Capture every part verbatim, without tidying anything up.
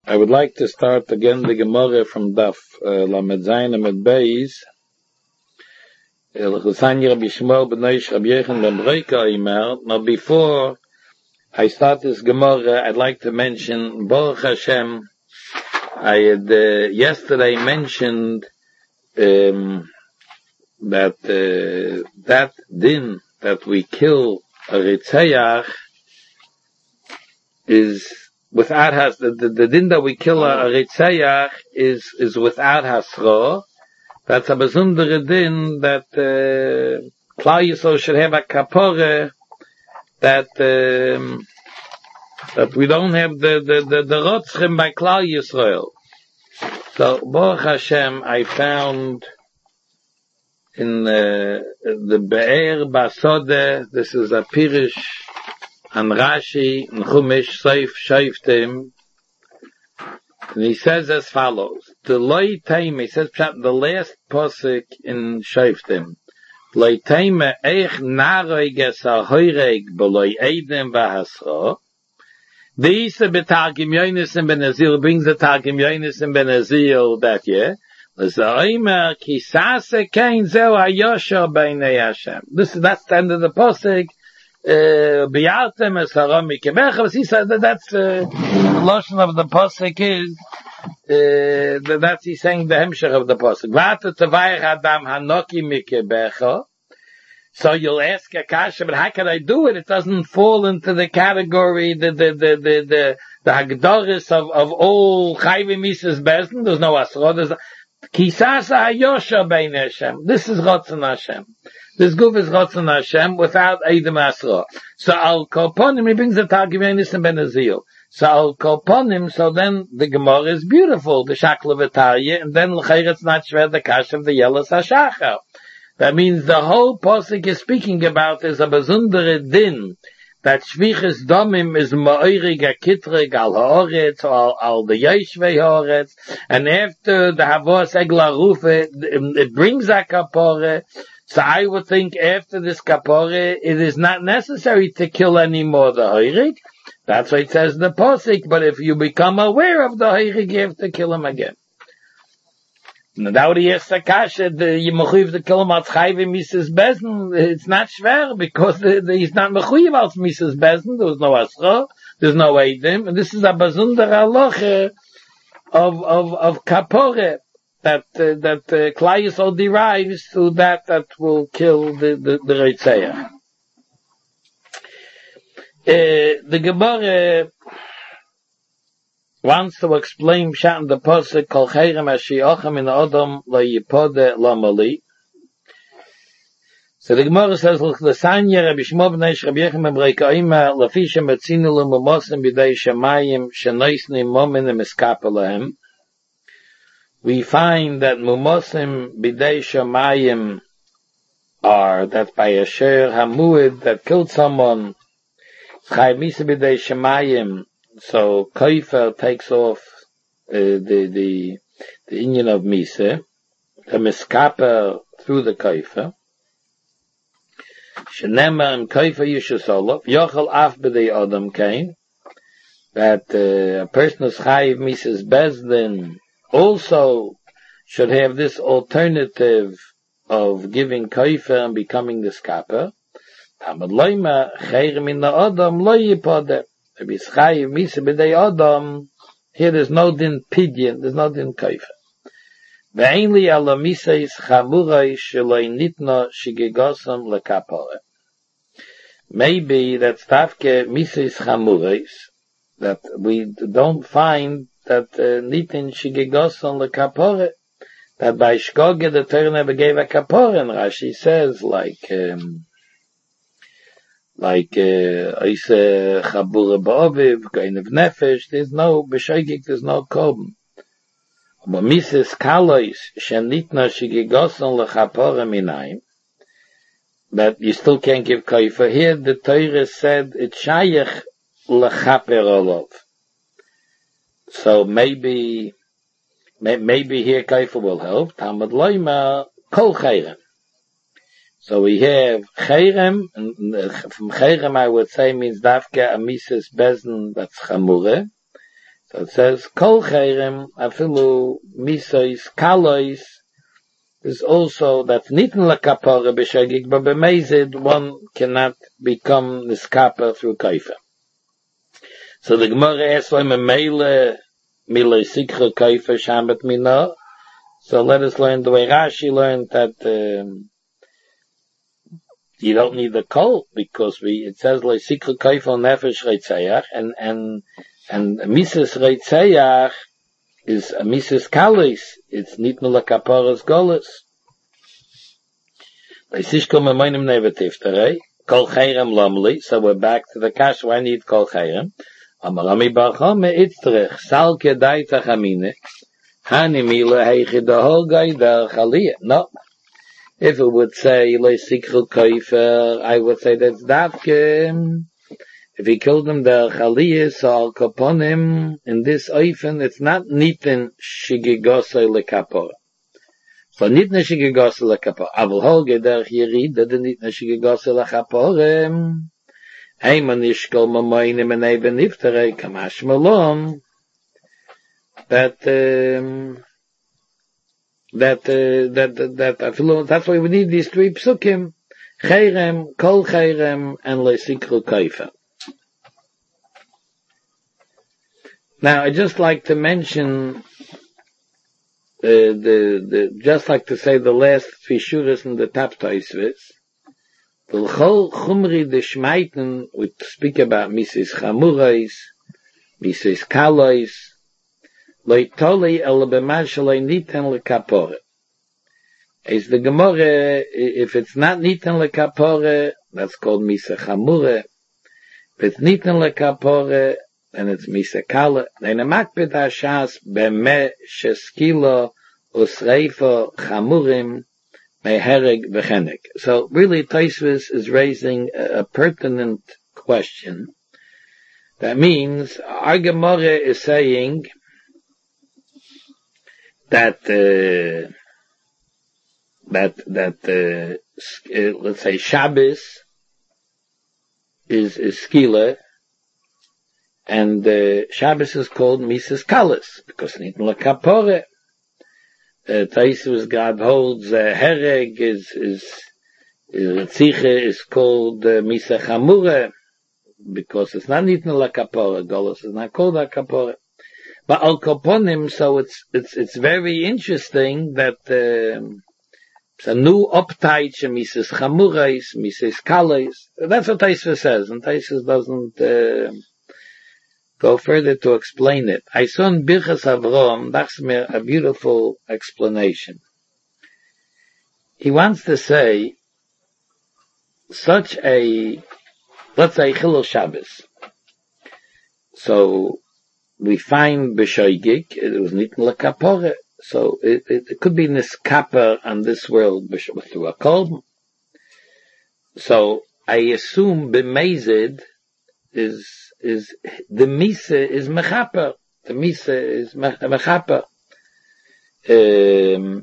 I would like to start again the Gemara from Daf Lamed Zayin Amud Beis. Now before I start this Gemara, I'd like to mention Baruch Hashem. I had uh, yesterday mentioned um, that uh, that din that we kill a Ritzeach is without has the, the, the din that we kill a, a Ritzeach is is without hasra. That's a besondere din that uh, Klal Yisrael should have a kapore that um, that we don't have the the the, the rotzchim by Klal Yisrael. So Baruch Hashem, I found in uh, the Be'er Basode, this is a Pirish and Rashi and Chumash Seif Shoftim, and he says as follows: the Loi Taime, he says the last posik in Shoftim, Loi Taime Eich Naroi Gesa Hoireg Beloi Eidem Vahasra. These Betargim Yonis and Benazil brings the Targim Yonis and Benazil that year. This is that's the end of the posik. Bi'altem es haram mikebecha. He said that that's uh, the lotion of the posik is uh, that's he's saying the hemshech of the posik. V'ata tavayich adam hanoki mikebecha. So you'll ask a kasha, but how can I do it? It doesn't fall into the category, the the the the the, the hagdoris of of all chayvim misas bezin. There's no asra. There's Kisasa Hayosha Bein Hashem. This is Ratzon Hashem. This goof is Ratzon Hashem without Eidem Asra. So Al Kolponim, he brings the Targim Yonis and Benazil. So Al Kolponim, so then the Gemara is beautiful, the Shakla V'Tarya, and then L'chayret's not shver the Kash of the Yelas HaShachar. That means the whole posik is speaking about is a besondere din, that Shviches Domim is Ma'orig HaKitrig al Ha'oretz, or al, al the Yeshvei Ha'oretz, and after the Havos Egla Rufe, it brings a Kapore. So I would think after this Kapore, it is not necessary to kill anymore the Hoirig. That's why it says the posik, but if you become aware of the Hoirig, you have to kill him again. Now the Yester Kasha, the Yemechuyev to kill him als Chayvim Misas Bezin, it's not schwer, because the, the, he's not Mechuyev als Misas Bezin, there's no Asra, there's no Eidim, and this is a Bazunder Aloche of, of, of Kapore, that, uh, that, uh, Klal Yisrael derives to that that will kill the, the, the Reitzeach. Uh, the Gemara wants to explain Pshat in the Pasuk Kol Cherem Ashiochem in Odom Lo Yipode Lo Mali. So the Gemara says L'Sanya Rabbi Shmuel Bnei Rabbi Yechim B'Reika Oima L'Fi Shemetzinu L'Mumosim B'Dei Shemayim Shenoisni Momin Miskapa Lahem. We find that Mumosim B'Dei Shemayim are that by a Sher Hamuid that killed someone Chai Misa B'Dei Shemayim. So Kaifer takes off uh, the the the Indian of Misa, the Miskapa through the Kaifer. Shenema and Kaifer Yishusolof Yochel Af B'dei Adam came that uh, a person who's Chayiv Misas Bezdin also should have this alternative of giving Kaifer and becoming the Skapa. Tamad Loima Chayrim in the Adam Lo Yipodeh. Here there's no din pidyon, there's no din kaifa. Ve'enli ala misais chamurai sheloi nitna shigegosam lekapore. Maybe that's tafke misais chamurais, that we don't find that uh, nitin shigegosam lekapore, that by shkoge the Torah never gave a kapore, and Rashi says like, um, like Oise Chabura Ba'oviv, Gain of Nefesh, there's no B'shoigik, there's no Korban. But Mises Kalois, Shenitna Shigigoson L'chapora Minayim, but you still can't give Kaifa. Here the Torah said it's Shayach L'chaper Olov. So maybe, maybe here Kaifa will help. Talmud Loima, Kol Chayrem. So we have Cherem, and from Cherem I would say means Dafke Amises Bezen, that's Chamure. So it says, Kol Cherem, Afilu, Misois, Kalois, is also, that's niten la kapara b'shegig, but b'mezid, one cannot become niskapa through kaifa. So the Gemara asks, Lema meile, mile sikha kaifa shamet mina. So let us learn the way Rashi learned that, um, you don't need the kol, because we, it says, le sikha kaifa nefesh reitzayach, and, and, and mises reitzayach is a mises kalis, it's niten la kaparas golas. So we're back to the kash. Why need kol chayim? Amarami barchome itzrich salke daita chamine hanimila heiche dahol gai dar chaliyah. No, if it would say le sikhu kaifer, I would say that's davke. If he killed him der chaliyah, so al kaponim in this oifen, it's not niten shigigosay lekapor. So nit ne shigegos le kapor. Avol holge der yirid, that nit ne shigegos le kapor. Hey man ishkol mamayne menay beniftere kamash malom. That um, that uh, that that that feel that's why we need these three psukim: Cherem, Kol Cherem, and Lesikru Kaifa. Now, I just like to mention. Uh, the, the, just like to say the last fishuras in the top taisvis, the chol chumri de shmaiten, we speak about Misses Chamurais, Misses Kalois, loitoli el b'mashalei niten lekapore. As the Gemara, if it's not niten lekapore, that's called Misa Chamure. If it's niten lekapore, then it's Misa Kala. Then a makbet hashas b'meh sheskilo usreifa chamurim mehereg v'chenek. So really, Tosfos is raising a, a pertinent question. That means our Gemara is saying that uh, that that uh, uh, let's say Shabbos is is skila. And uh, Shabbos is called Mises Kalas, because Niten LaKapore. Uh, Tosfos God holds uh, Hereg is, is, is Ritziche is called uh, Misa Chamure, because it's not Niten LaKapore, Golos is not called LaKapore. But Al Kaponim, so it's, it's, it's very interesting that, uh, it's a new uptight, Mises Chamure, Mises Kalas. That's what Tosfos says, and Tosfos doesn't, uh, go further to explain it. I saw in Birchas Avrom, that's a beautiful explanation. He wants to say, such a, let's say, Chilul Shabbos. So, we find B'shoigik, it was Niten LaKapore, so it, it, it could be Niskapa on this world through a kolb. So, I assume B'mezid is, is the Misa is Mechaper. The Misa is Mechaper. Um,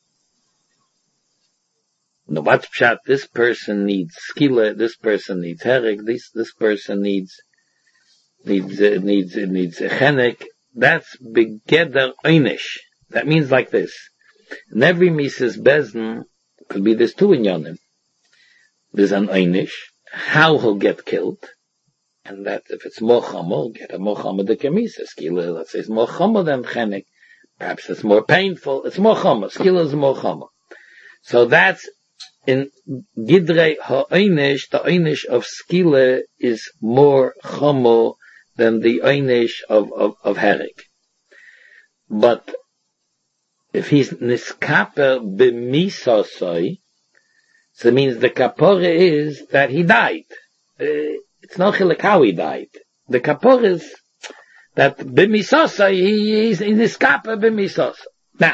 no, what's pshat? This person needs skila. This person needs herek. This this person needs needs uh, needs uh, needs a chenek. That's begeder einish. That means like this. In every Misa's bezin could be there's two inyanim. There's an einish, how he'll get killed. And that if it's more chomo, get a more chomo de kemisa. Skila, let's say, it's more chomo than chenek. Perhaps it's more painful. It's more chomo. Skila is more chomo. So that's in gidrei ha'einish. The einish of skila is more chomo than the einish of of, of herek. But if he's niskaper b'misosoi, so it means the kapore is that he died. Uh, It's not chilek how he died. The kapor is that b'misosa, he is in his kapor b'misosa. Now,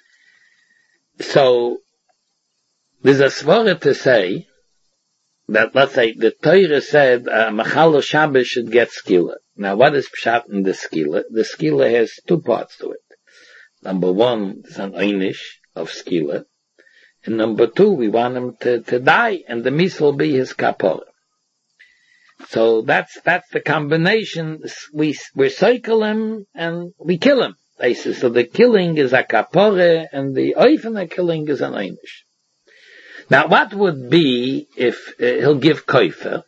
so, there's a svara to say that, let's say, the Torah said, uh, Machalo Shabbos should get skila. Now, what is pshat in the skila? The skila has two parts to it. Number one, it's an einish of skila. And number two, we want him to, to die, and the mis will be his kapor. So that's, that's the combination. We, we cycle him and we kill him. So the killing is a kapore and the oifene killing is an einish. Now what would be if uh, he'll give koifer?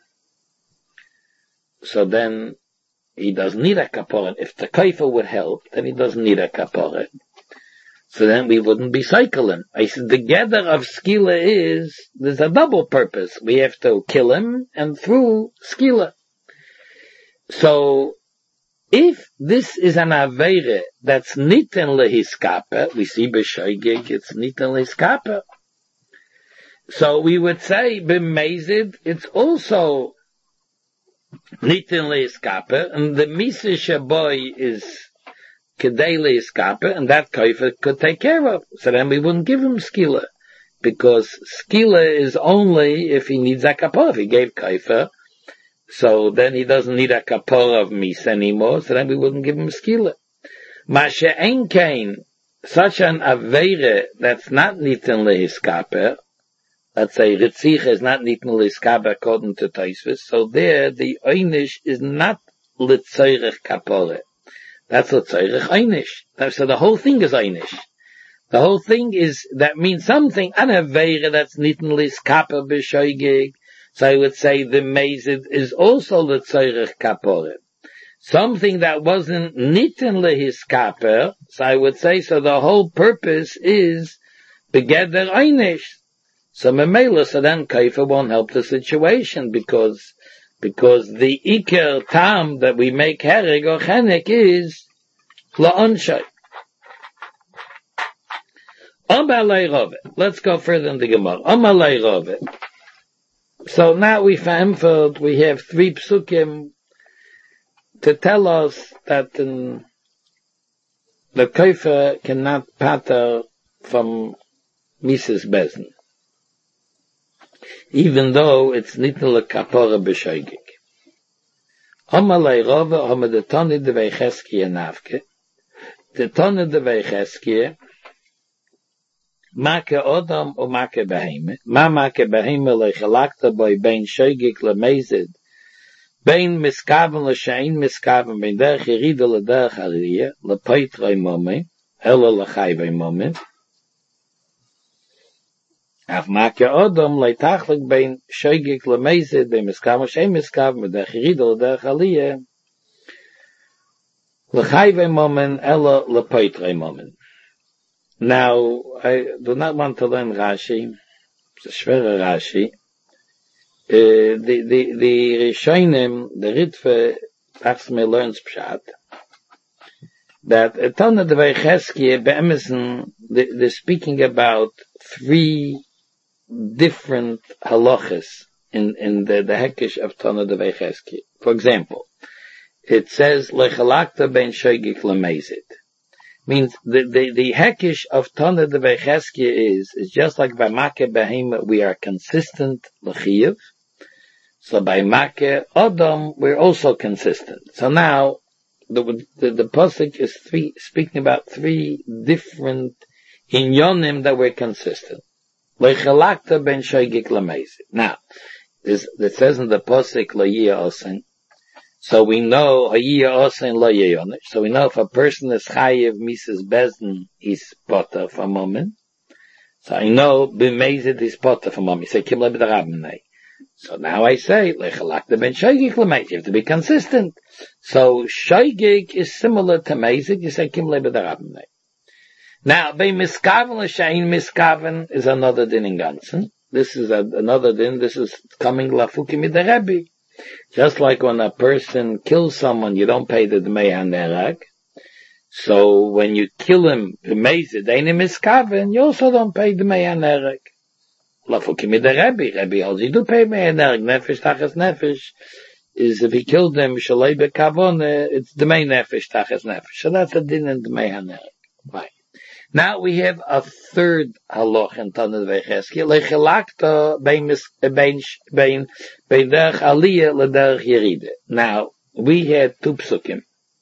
So then he doesn't need a kapore. If the koifer would help, then he doesn't need a kapore. So then we wouldn't be cycling. I said the gather of skila is, there's a double purpose. We have to kill him and through skila. So, if this is an aveire that's niten lehiskaper, we see b'shoigig, it's niten lehiskaper. So we would say b'mezid, it's also niten lehiskaper, and the misa shaboy is kedei lehiskaper, and that koifer could take care of. So then we wouldn't give him skila, because skila is only if he needs a kapor. If he gave koifer, so then he doesn't need a kapor of mis anymore, so then we wouldn't give him skila. Mashe ein kain, such an aveire that's not niten lehiskaper, let's say Ritzich is not niten lehiskaper according to Tosfos, so there the einish is not litzoirech kapore. That's litzoirech einish. So the whole thing is einish. The whole thing is, that means something, an aveire that's niten lehiskaper b'shoigig. So I would say the mezid is also the tzorech kapore. Something that wasn't niten lehiskaper, so I would say, so the whole purpose is begeder einish. So memela, so then kaifa won't help the situation, because, because the iker tam that we make hereg or chenek is la'onshay. Amalei rove. Let's go further in the Gemara. Amalei rove. So now we found, we have three psukim to tell us that um, the koifer cannot pater from Misas Bezen, even though it's nitn lekapora b'shoigig. Amalei rove, hama de toni de veicheskia navke, de toni de veicheskia, Make Odom or Make Beheme. Ma Make Beheme lechalakta boy bein shoigik lemezid. Bein miskaven l'shein miskaven bein derech yerida l'derech aliyah lepoitrei momen ela l'chayvei momen. Af Make Odom leitachlik bein shoigik lemezid bein miskaven l'shein miskaven bein derech yerida l'derech aliyah l'chayvei momen ela lepoitrei momen. Now, I do not want to learn Rashi. It's a schwerer Rashi. Uh, the, the, the Rishonim, the Ritve, Achsme learns Pshat, that Etana de Veicheskie, Be'emerson, they're speaking about three different halachas in, in the, the Hekesh of Tana de Veicheskie. For example, it says, Lechalakta ben shoigik lemezid. Means the, the, the hekish of Tana de Veicheskia is, is just like by Make Behema, we are consistent l'chiyev. So by Make Odom, we're also consistent. So now, the, the, the Pasuk is three, speaking about three different inyonim that we're consistent. Lechalakta ben shoigik lemezid. Now, this, it says in the Pasuk, L'yiyah osen. So we know, so we know if a person is chayiv Misas Bezen, he's potter for a moment. So I know, b'mezid is potter for a moment. Say, kim lebed rabbenei. So now I say, lechalakta ben shoigik lemezid. You have to be consistent. So shoigik is similar to mezid. You say, kim lebed rabbenei. Now, bei miskaven l'shayin miskaven is another din in Gansen. This is a, another din. This is coming lafuki mid Rebbe. Just like when a person kills someone, you don't pay the Dmei HaNerag. So when you kill him, b'mezid, ein miskaven, you also don't pay Dmei HaNerag. Lafuki mid Rebbe. Rebbe holds you do pay Dmei HaNerag. Nefesh tachas nefesh is if he killed him, shalei bekavone, it's Dmei nefesh tachas nefesh. So that's a din in Dmei HaNerag. Right. Now we have a third halach in Tana de Veicheskia. Lechalakta bein bein bein bein derech aliyah l'derech yerida. Now we had two psukim.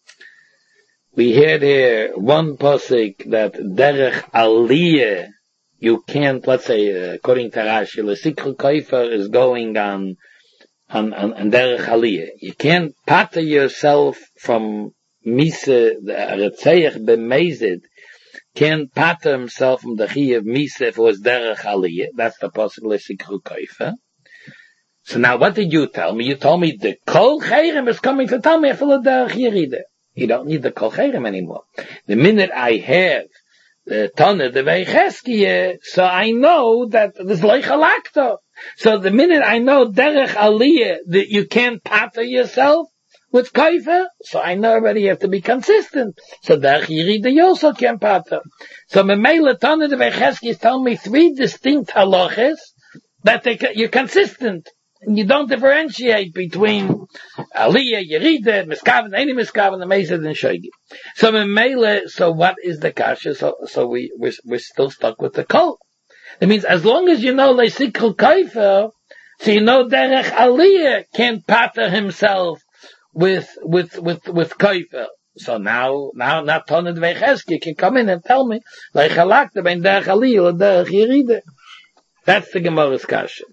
We had here one pasuk that derech aliyah you can't. Let's say according to Rashi, l'sikru koifer is going on on, on, on derech aliyah. You can't pater yourself from Misa, the Aretzeich b'mezid, can't pater himself from the Chi of Misa if it was derech aliyah. That's the possible Sikru Koifa. So now what did you tell me? You told me the Kol Cherem is coming to tell me I feel a derech Yerida. You don't need the Kol Cherem anymore. The minute I have the Tana, the Veicheskia, so I know that there's Leichalakto. So the minute I know derech aliyah, that you can't pater yourself with kaifa, so I know already you have to be consistent. So derech yirida you also can't pater. So Memela Tana the Veicheskia is telling me three distinct halachas that they, you're consistent. And you don't differentiate between aliyah, yirida, miskaven, any miskaven, the mezid, and shoigi. So Memela, so what is the kasha? So, so we, we're, we're still stuck with the kol. It means as long as you know leisikul kaifer, so you know derech aliyah can't pater himself with with with with kaifer. So now now not Toned Veicheski can come in and tell me leichalakta ben derech aliyah or derech yirida. That's the Gemara's kasha.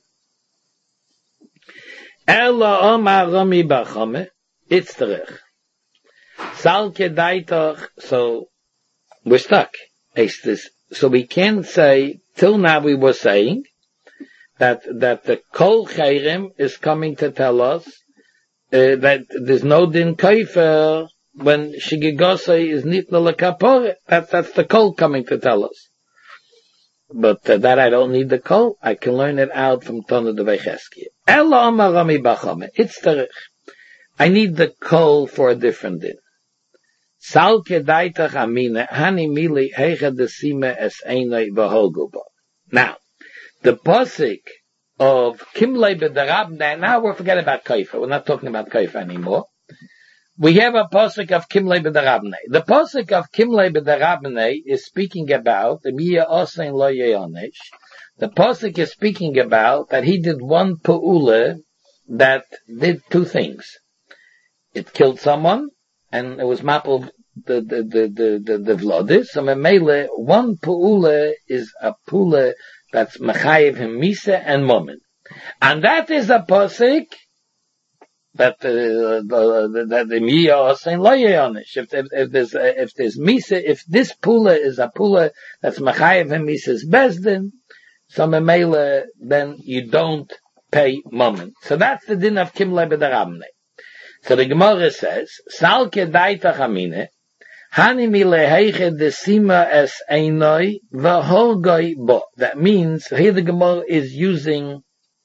Ela Omar Rami Bachame Itzterech Salke Daitoch. So we're stuck. It's this. So we can't say, till now we were saying, that, that the Kol Cherem is coming to tell us, uh, that there's no din kaifer when Shigigosei is nitna lekapore. That, that's the Kol coming to tell us. But uh, that I don't need the Kol. I can learn it out from Tana de Veicheskia. Ela Amar Rami Bachame. It's the, I need the Kol for a different din. Salke daitach amine, hani mili heicha desime es einoi v'holgubo. Now, the posik of Kimlei b'darabne, now we're forgetting about Kaifa. We're not talking about Kaifa anymore. We have a posik of Kimlei b'darabne. The posik of Kimlei b'darabne is speaking about the Miya Osein lo yeonesh. The posik is speaking about that he did one pu'ula that did two things. It killed someone, and it was mappled the the the the the, the vlodis. So memele, one pu'ula is a pu'ula that's mechayev him misa and moment, and that is a posik that uh, the that the miya are saying lo yeonish. If if if there's uh, if there's misa, if this pu'ula is a pu'ula that's mechayev him misa's bezdin, so memele, then you don't pay moment. So that's the din of kimlei b'darabne. So the Gemara says, Salke daitach amine, hani mileheiche desima es einoi v'holgoi bo. That means, here the Gemara is using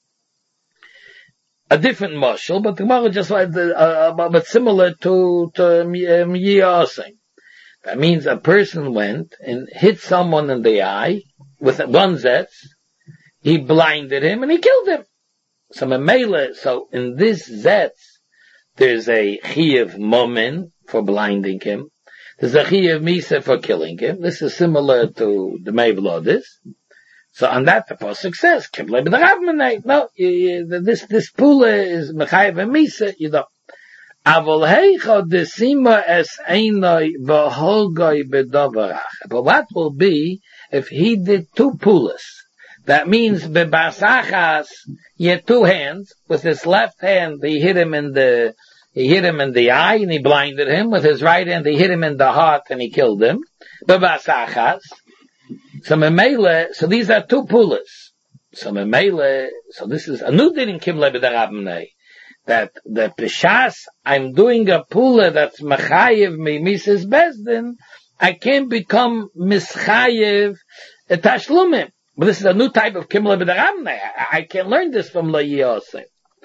a different mashal, but the Gemara just like the, uh, but similar to, to Miyasing. That means a person went and hit someone in the eye with one zetz, he blinded him and he killed him. So Memele, so in this zetz, there's a chiyuv momen for blinding him. There's a chiyuv misa for killing him. This is similar to the Mevlodis. So on that the pasuk says, "Kiblei b'darabnei." No, you, you, this this pula is mechayev misa. You don't. Avol heicha desima es einoi v'holgoi b'davarach. But what will be if he did two pulas? That means bebasachas, he had two hands. With his left hand, he hit him in the, he hit him in the eye and he blinded him. With his right hand, he hit him in the heart and he killed him. Bebasachas. So memele, so these are two pulas. So memele, so this is a new din in Kimlei b'darabnei. That the peshas, I'm doing a pula that's mechayev me Missus Bezdin, I can't become mischayev tashlumim. But this is a new type of Kimla b'darabnei. I, I can learn this from Lo Yosef.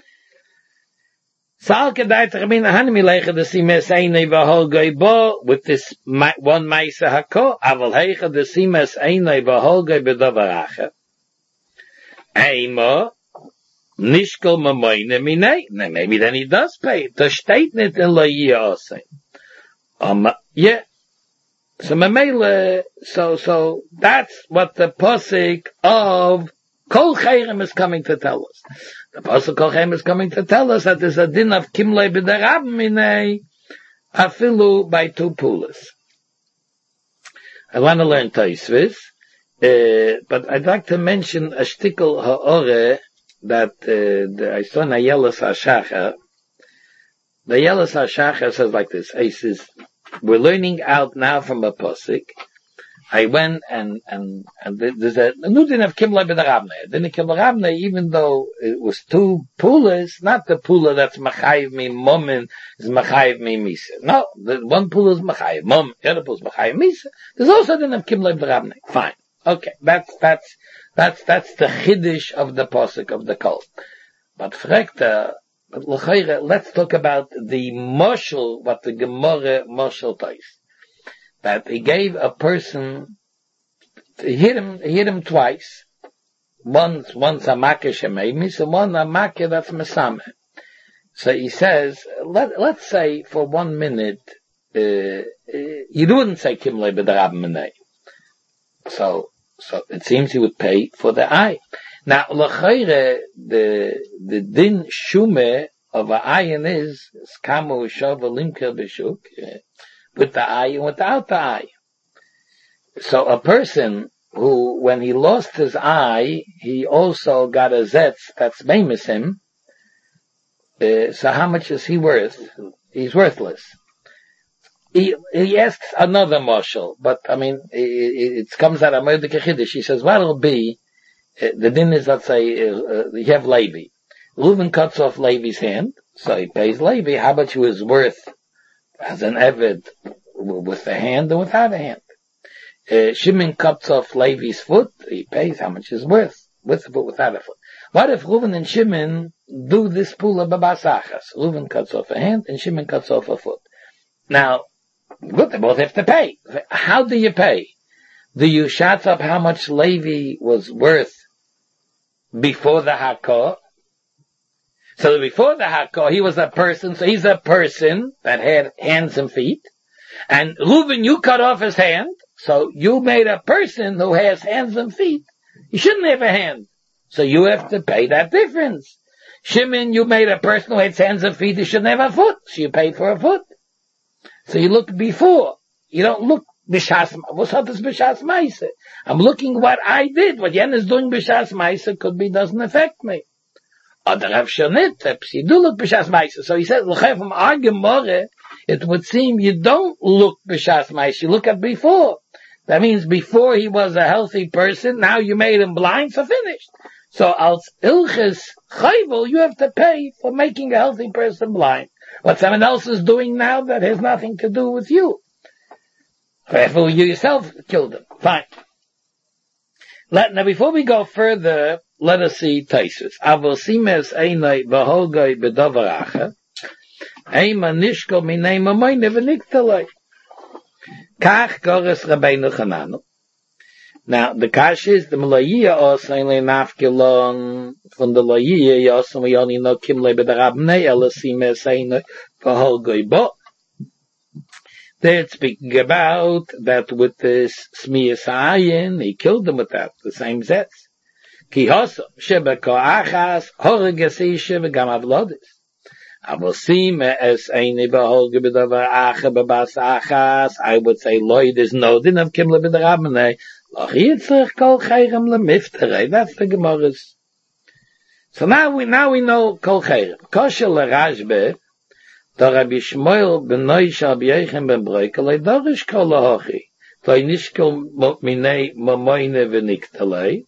Sal kedai t'chamina hanimi leicha d'simes einei v'holgoi bo, with this one maisa hako, aval heicha d'simes einei v'holgoi b'davaracha. Eimo, nishkol mamoyne minei. Maybe then he does pay. To state it in Lo Yosef. Um, yeah. So Mamela, so, so, that's what the posik of Kol Cherem is coming to tell us. The posik Kol Cherem is coming to tell us that there's a din of Kimlei b'darabnei, afilu by two pulas. I want to learn Tosfos, uh, but I'd like to mention a shtickle ha'ore that uh, the, I saw in Ayeles HaShachar. The Ayeles HaShachar says like this. He says, we're learning out now from a posik. I went and, and, and there's a, nu didn't have Kimlei B'Darabne. Didn't Kimlei Rabne, even though it was two pulas, not the pula that's Machayiv me Momin, is Machayiv me Misa. No, the one pula is Machayiv Mom, the other pula is Machayiv Misa. There's also didn't have Kimlei B'Darabne. Fine. Okay. That's, that's, that's, that's the chiddush of the posuk of the kol. But frekta, but l'chayre, let's talk about the moshel, what the Gemara moshel tais. That he gave a person, he hit him, he hit him twice. Once, once a makkah shememis, and one a makkah that's mesameh. So he says, let, let's say for one minute, uh, uh, you wouldn't say kimlei b'darab menei. So, so it seems he would pay for the eye. Now, l'chayre, the, the din shumeh of a ayin is, kamu shava limker b'shuk, with the eye and without the eye. So a person who, when he lost his eye, he also got a zetz that's famous him. Uh, so how much is he worth? He's worthless. He, he asks another marshal, but I mean, it, it comes out of Mordechai Chiddush. He says, what'll be, uh, the din is, let's say, uh, uh, you have Levi. Reuven cuts off Levi's hand, so he pays Levi. How much he was worth as an Eved with a hand and without a hand. Uh, Shimon cuts off Levi's foot, he pays how much it's worth, with a foot, without a foot. What if Reuven and Shimon do this pula babasachas? Reuven cuts off a hand and Shimon cuts off a foot. Now, look, they both have to pay. How do you pay? Do you shut up how much Levi was worth before the Hakor? So before the Hakor, he was a person, so he's a person that had hands and feet. And Reuven, you cut off his hand, so you made a person who has hands and feet. He shouldn't have a hand. So you have to pay that difference. Shimon, you made a person who has hands and feet, he shouldn't have a foot, so you pay for a foot. So you look before. You don't look b'shas, what's up is b'shas ma'isa? I'm looking what I did. What Yen is doing b'shas ma'isa could be, doesn't affect me. Oder Rav Shonit, you do look b'shas ma'isa. So he said, from our Gemara, it would seem you don't look b'shas ma'isa, you look at before. That means before he was a healthy person, now you made him blind, so finished. So als ilches chayvel, you have to pay for making a healthy person blind. What someone else is doing now, that has nothing to do with you. Therefore, you yourself killed him. Fine. Let, now before we go further, let us see Taisus. Avosimes einai v'holgai b'davar acher, eima nishko minei mamoyne v'niktalei. Kach gores Rabbeinu Chananu. Now, the kash is, the Malayia also in le nafkilon, from the Layia, yosam yoni no kimle b'darabnei, elasimes einai v'holgai bo. They're speaking about that with this Smiyas Ayin, he killed them with that, the same Zetz. Ki hoso, sheba ko'achas, horeges ishe v'gam avlodis. Avosim es eini v'holge b'davar acha b'bas achas, I would say, loy, there's no din of kimle b'darabnei, loch yitzrich kol chayrem lemifterei, that's the Gemara's. So now we, now we know kol chayrem. Kosher l'rashbe, da Rabbi Shmuel ben Noisha b'yechem ben Breukel, le dorish kol lahochi, toi nishkol minei momoyne v'niktalei,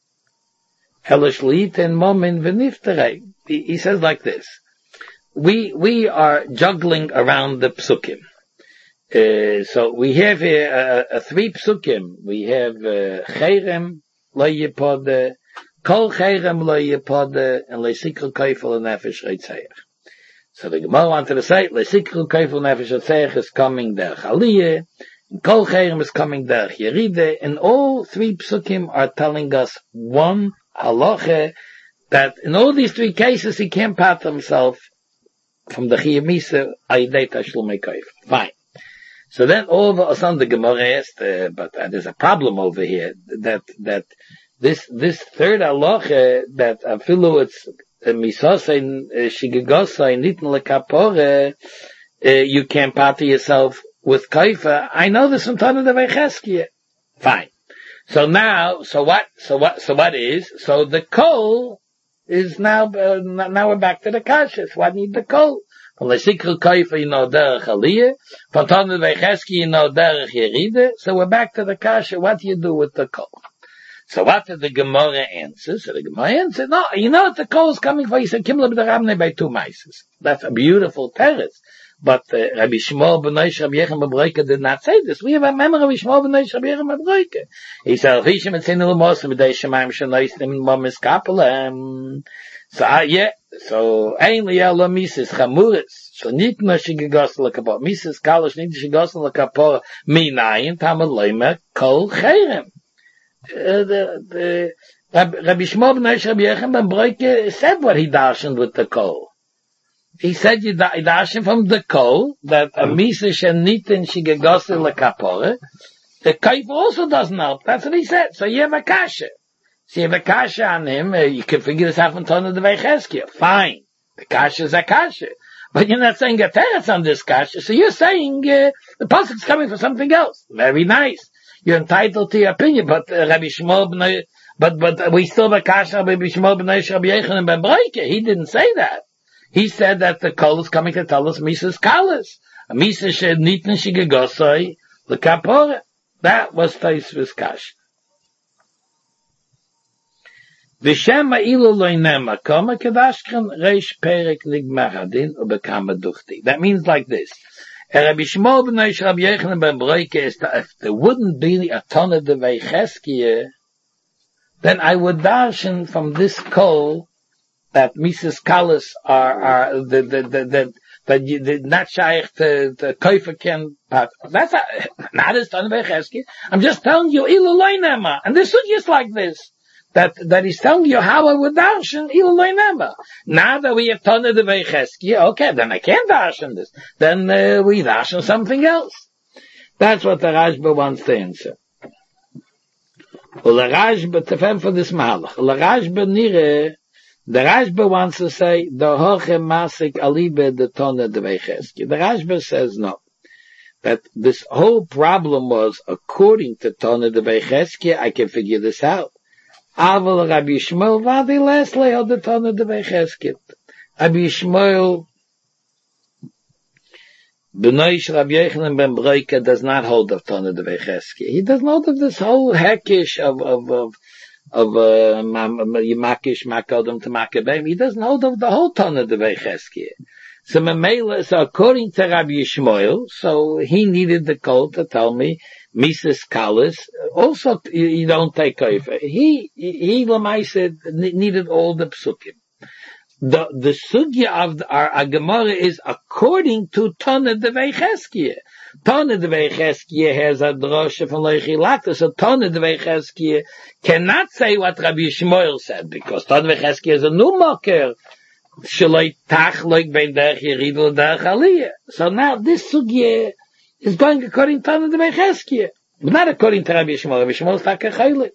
elish liiten momin v'nifterei. He says like this. We, we are juggling around the psukim. Uh, so we have here uh, uh, three psukim. We have cherem, lo yipode, kol cherem lo yipode, and le sikru koifel and nefesh reitzayach. So the Gemara wanted to say, Lesikru Keifel Nefesh Hatzeich is coming der Chaliyah, and Kol Cherem is coming der Yeride, and all three psukim are telling us one halacha, that in all these three cases he can't pat himself from the Chiyah Misa, Aydei Tashlumei Keifel. Fine. So then all of a sudden the Gemara asked, uh, but uh, there's a problem over here, that, that this, this third halacha, that afilu it's, Misosein Shigagosa Nitn Lekapore, you can't party yourself with Kaifa. I know this from Tana de Vecheskia. Fine. So now, so what, so what, so what is? So the coal is now, uh, now we're back to the kashas. What need the kol? From the sikru kaifa, you know, derech aliyah. From Tana Veicheski, you know, derech yeride. So we're back to the kasha. What do you do with the kol? So what did the Gemara answer? So the Gemara answered, no, you know what the kol is coming for? He said, Kimla b'derabne by two mices. That's a beautiful teretz. But uh, Rabbi Shmuel ben Noish Rabbi Yechon ben Broike did not say this. We have a memory of Rabbi Shmuel ben Noish Rabbi Yechon ben Broike. He said, Rishim et Zinu l'mos v'dei Shemaim shenoistim in mo miskapelem. So, uh, yeah, so, ein liyala mises chamuris. So, nit no shigigos l'kapor. Mises kalosh nit shigigos l'kapor minayin tamal leime kol cherem. The, the, Rabbi Shmuel ben Noish Rabbi Yechon ben Broike said what he darshened with the kol. He said you darshen from the kol that a misa shenitin shigegosel lekapore. The kaif also doesn't help. That's what he said. So you have a kasha. So you have a kasha on him. Uh, you can figure this out from Tana de Veicheskia. Fine. The kasha is a kasha. But you're not saying a teretz on this kasha. So you're saying uh, the pasuk's coming for something else. Very nice. You're entitled to your opinion. But uh, Rabbi Shmuel ben but but we still have a kasha on Rabbi Shmuel ben Noish Rabbi Yechon ben Broike. He didn't say that. He said that the kol is coming to tell us Mises Kalas. A Mises shed nitn shigegosoi lekapore. That was Taisvis Kash. V'shem ha'ilu lo'inema koma kedashken reish perek nigmaradin ubekama duchti. That means like this. Rabbi Shmuel ben Noish Rabbi Yechon ben Broike is that if there wouldn't be a Tana de Veicheskia, then I would darshan from this kol that Mises Kalas are, are, the, the, the, the, that you did not shaykh to, to Koifer Ken, but that's not, not as Tana Veicheskia. I'm just telling you, ilu lo'inema. And this is just like this. That, that he's telling you how I would darshan ilu lo'inema. Now that we have Tana de Veicheskia, okay, then I can't darshan this. Then, uh, we darshan something else. That's what the Rashba wants to answer. Well, the Rashba, to fend for this malach, the Rashba nire, the Rashba wants to say, the hoche masik alibe de Tana de Veicheskia. The Rashba says no. That this whole problem was, according to Tana de Veicheskia, I can figure this out. Aval Rabbi Shmuel vadi lesle od the Tana de Veicheskia. Rabbi Shmuel ben Noish Rabbi Yechon ben Broike does not hold of Tana de Veicheskia. He doesn't hold of this whole heckish of, of, of, of uh Yemakish Makodem to Makabem. He doesn't hold of the whole Tana de Veicheskia. So Mamela, so according to Rabbi Shmuel, so he needed the kol to tell me Mises Kalas. Also, you, you don't take over. He he Lamaisa needed all the psukim. The the sugya of the, our, our Gemara is according to Tana de Veicheskia. Tana de Veicheskia has a drosha from Leichilata, so Tana de Veicheskia cannot say what Rabbi Shmuel said, because Tana de Veicheskia is a new marker. Shaloi tach like ben derech yeridel derech aliyah. So now this sugya is going according to Tana de Veicheskia, but not according to Rabbi Shmuel. Rabbi Shmuel is taka chaylik.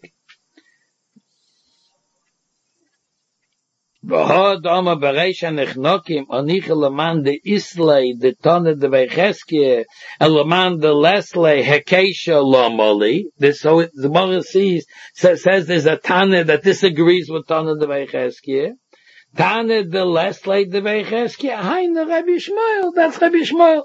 V'hod oma bereisha nechnokim onicha leman de islay de Tana de Veicheskia and leman de leslay hekesha lomoli. This so it, the Gemara sees says, says there's a Tana that disagrees with Tana de Veicheskia. Tana de leslay de Veicheskia. Haina Rabbi Shmuel. That's Rabbi Shmuel.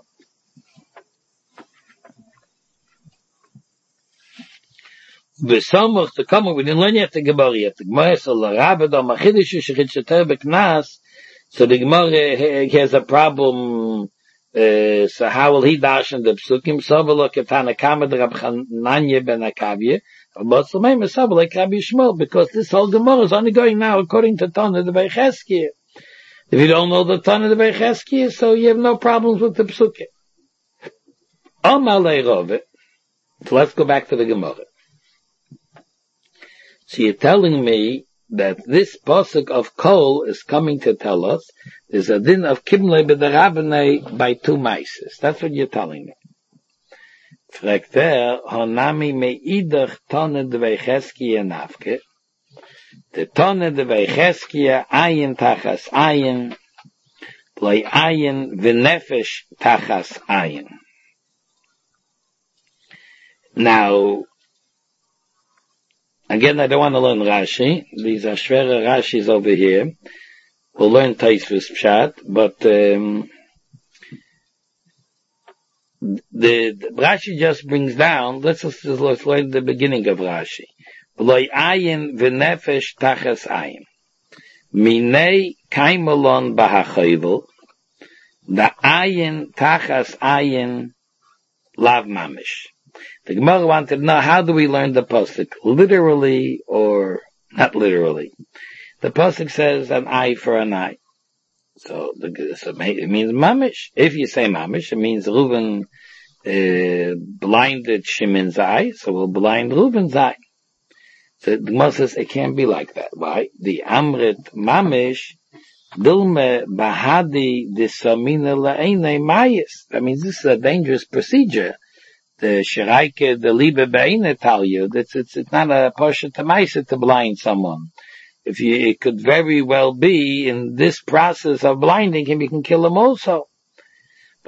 V'samuch to come, we didn't learn yet the Gemara yet. The Gemara says, L'Rabba do machidishu shechitzeter b'knas. So the Gemara has a problem. Uh, so how will he darshan the psukim? So v'lo ketana kama de Rab Chananya ben Akavya. But so maybe so like Rabbi Shmuel, because this whole Gemara is only going now according to Tana de Veicheskia. If you don't know the Tana de Veicheskia, so you have no problems with the psukim. Amalei Rove. So let's go back to the Gemara. So you're telling me that this pasuk of kol is coming to tell us there's a din of kimle b'derabnei by two mices. That's what you're telling me. Fragt er, honami meidach Tana de Veicheskia nafke. The Tana de Veicheskia ayin tachas ayin, play ayin v'nefesh tachas ayin. Now, Again, I don't want to learn Rashi. These are Shvera Rashis over here. We'll learn Taisvus Pshat, but um, the, the Rashi just brings down. Let's just let's learn the beginning of Rashi. V'loi ayin v'nefesh tachas ayin. Minei kaimelon b'hachayvel. The ayin tachas ayin lav mamish. The Gemara wanted to know, how do we learn the pasuk? Literally or not literally? The pasuk says an eye for an eye. So, the, so it means mamish. If you say mamish, it means Reuben uh, blinded Shimon's eye, so we'll blind Reuben's eye. So the Gemara says it can't be like that. Why? The Amrit mamish dilme bahadi disamina la'einei mayis. That means this is a dangerous procedure. The Shiraike, the Liebe Beine tell you that it's, it's, it's not a Pasha Tamaisa to blind someone. If you, it could very well be in this process of blinding him, you can kill him also. So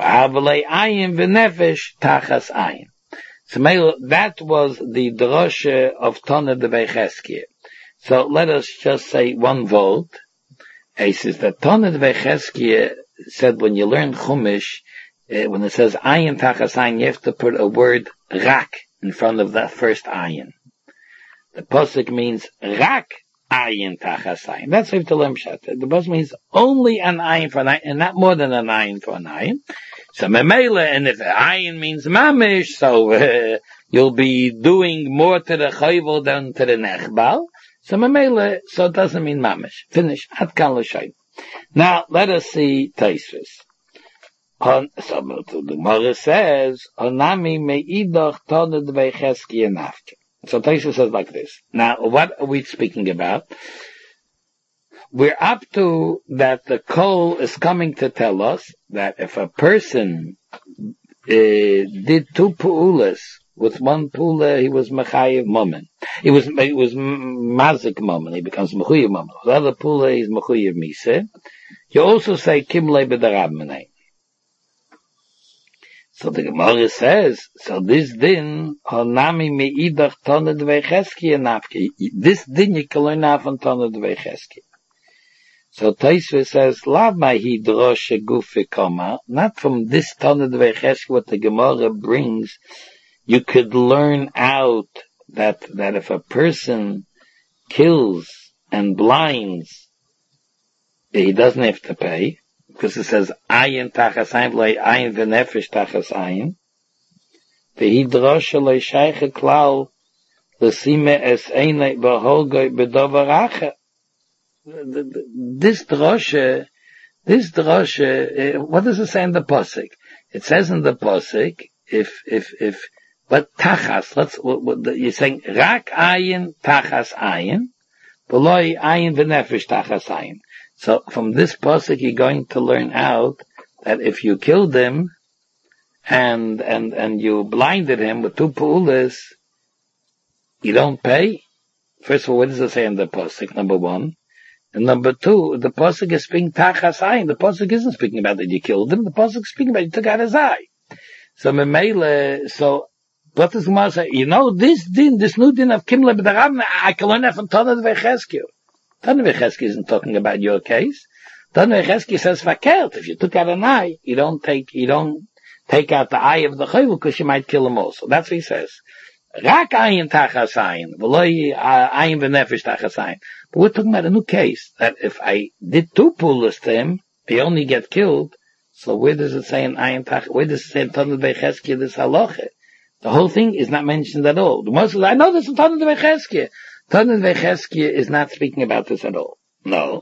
that was the drosha of Tana de Vecheskia. So let us just say one vote. He says that Tana de Vecheskia said when you learn Chumash, Uh, when it says ayin tachas ayin, you have to put a word rak in front of that first ayin. The pasuk means rak ayin tachas ayin. That's what the lemshat. The pasuk means only an ayin for an ayin, and not more than an ayin for an ayin. So memela, and if ayin means mamish, so uh, you'll be doing more to the chayvul than to the nechbal. So memela, so it doesn't mean mamish. Finish. Ad kan l'shay. Now let us see Taisvus. On, so the Gemara says, "Onami meidach tana dveicheski nafke." So Taisha says like this. Now, what are we speaking about? We're up to that the Kol is coming to tell us that if a person uh, did two pu'ulas, with one pu'ula he was mechayev momen. He was he was mazik momen. He becomes mechuyev momen. With the other pu'ula he's mechuyev mise. You also say kimle b'darab menei. So the Gemara says, so this din, honami meidach tana dveicheski nafki. This din you can learn out from tana dveicheski. So Taisva says, lav mahi droshe gufi koma. Not from this tana dveicheski what the Gemara brings. You could learn out that, that if a person kills and blinds, he doesn't have to pay. Because it says ayin tachas ayin, like ayin v'nefesh tachas ayin. V'hidrosha lo shayche klal l'sime es einle b'holgoi b'dovar acher. This drosha, this drosha, what does it say in the pasuk? It says in the pasuk, if if if, but tachas. Let's. What, what, you're saying rak ayin tachas ayin, v'loi ayin v'nefesh tachas ayin. So from this pasuk you're going to learn out that if you killed him and and and you blinded him with two pu'ulas, you don't pay. First of all, what does it say in the pasuk? Number one, and number two, the pasuk is speaking tachas ayin. The pasuk isn't speaking about that you killed him. The pasuk is speaking about you took out his eye. So memele, so what does Gemara say? You know this din, this new din of kimle b'darab, I can learn that from Tana v'Cheskel. Tana v'Cheskel isn't talking about your case. Tana v'Cheskel says fakert. If you took out an eye, you don't take, you don't take out the eye of the chayvul because you might kill him also. That's what he says. Rak ayin tachas ayin, v'loi ayin v'nefesh tachas ayin. But we're talking about a new case that if I did two pullers to him, he only get killed. So where does it say in ayin tachas? Where does it say in Tana v'Cheskel this halacha? The whole thing is not mentioned at all. The Moshe says, I know this in Tana v'Cheskel. Tana v'Cheskel is not speaking about this at all. No.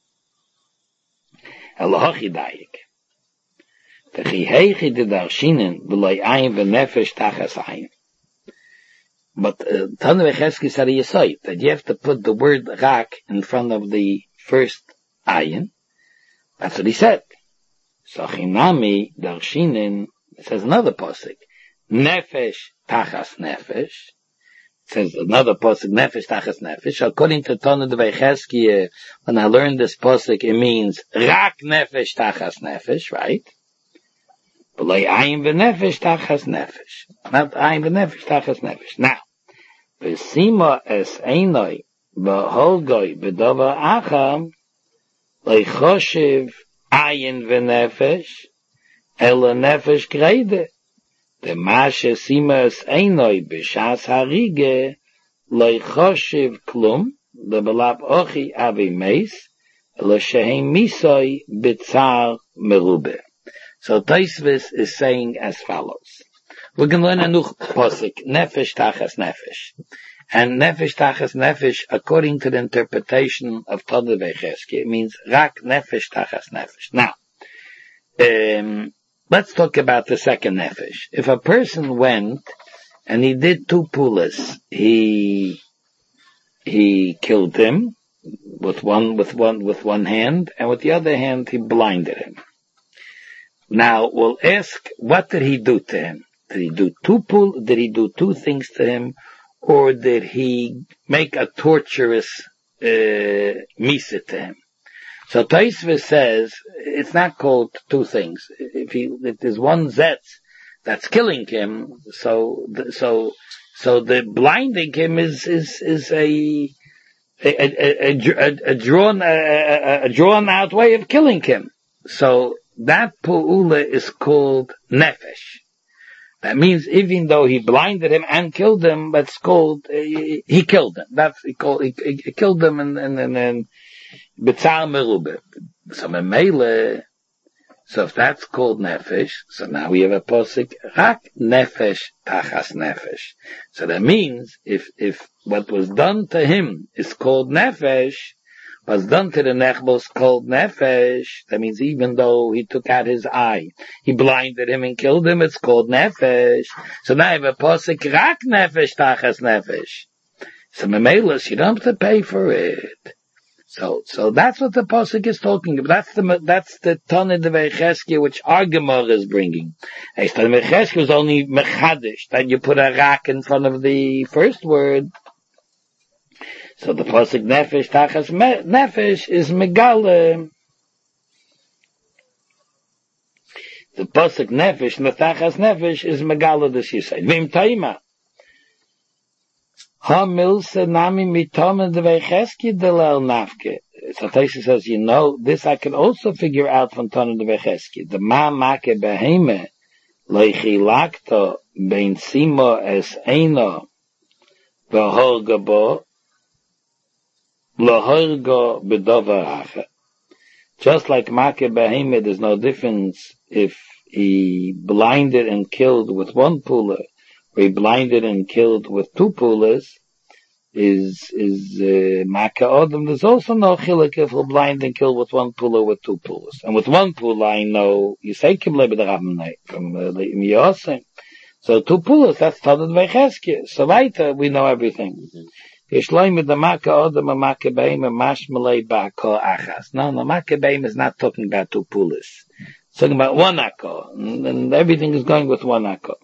Elohachi dayik. V'chi heichi de darshinen v'loi ayin v'nefesh tachas ayin. But uh, Tana v'Cheskel said a yisoid, that you have to put the word rak in front of the first ayin. That's what he said. So chinami darshinen, it says another pasuk. Nefesh tachas nefesh. It says another pasuk, nefesh tachas nefesh. According to Tana v'Cheskel, when I learned this pasuk, it means rak nefesh tachas nefesh, right? V'loi ayin v'nefesh tachas nefesh. Not ayin v'nefesh tachas nefesh. Now, V'sima es einoi v'holgoi b'dover acham leichoshiv ayin v'nefesh ela nefesh greide. The mashe sima es einoi b'shas harige leichoshiv klum lebelab ochi avi meis ela shehem misoi b'tzar merube. So Tosfos is saying as follows. We're going to learn a new posik, nefesh tachas nefesh. And nefesh tachas nefesh, according to the interpretation of Tana Veicheski, it means rak nefesh tachas nefesh. Now, um, let's talk about the second nefesh. If a person went and he did two pulas, he he killed him with one with one with one hand, and with the other hand he blinded him. Now we'll ask, what did he do to him? Did he do two pul? Did he do two things to him, or did he make a torturous uh, misa to him? So Tosfos says it's not called two things. If he, if there's one zetz that's killing him, so so so the blinding him is is is a a a, a, a, a drawn a, a, a drawn out way of killing him. So that pu'ula is called nefesh. That means even though he blinded him and killed him, that's called, uh, he killed him. That's, he, called, he, he killed him and, and, and, and, b'tzar merube. So memele, so if that's called nefesh, so now we have a posik, rak nefesh tachas nefesh. So that means, if, if what was done to him is called nefesh, was done to the nechbos called nefesh, that means even though he took out his eye, he blinded him and killed him, it's called nefesh. So now I have a posik, rak nefesh tachas nefesh. So memelas, you don't have to pay for it. So, so that's what the posik is talking about. That's the, that's the Tana de Veicheski, which our Gemara is bringing. Hey, so the Veicheski was only mechadish, that you put a rak in front of the first word. So the posik nefesh tachas nefesh is megale. The posik nefesh tachas nefesh is megale this you say. Vim taima. Ha milse nami mitome de Veicheski delel nafke. So Tosfos says, you know, this I can also figure out from Tana de Veicheski. The ma make beheme leichi lakto bein simo es eino v'holgabo Lahorgo b'dover acher. Just like Makeh Behemah, there's no difference if he blinded and killed with one pula, or he blinded and killed with two pulas, is, is, uh, Makeh Adam. There's also no chilek if he'll blind and kill with one pula or with two pulas. And with one pula, I know, you say Kimle b'derabnei, from, uh, the Yosim. So two pulas, that's Tana de Veicheski. So weiter, we know everything. Mm-hmm. No, no, Makeh Behemah is not talking about two pulas. It's talking about one akko. And, and everything is going with one akko.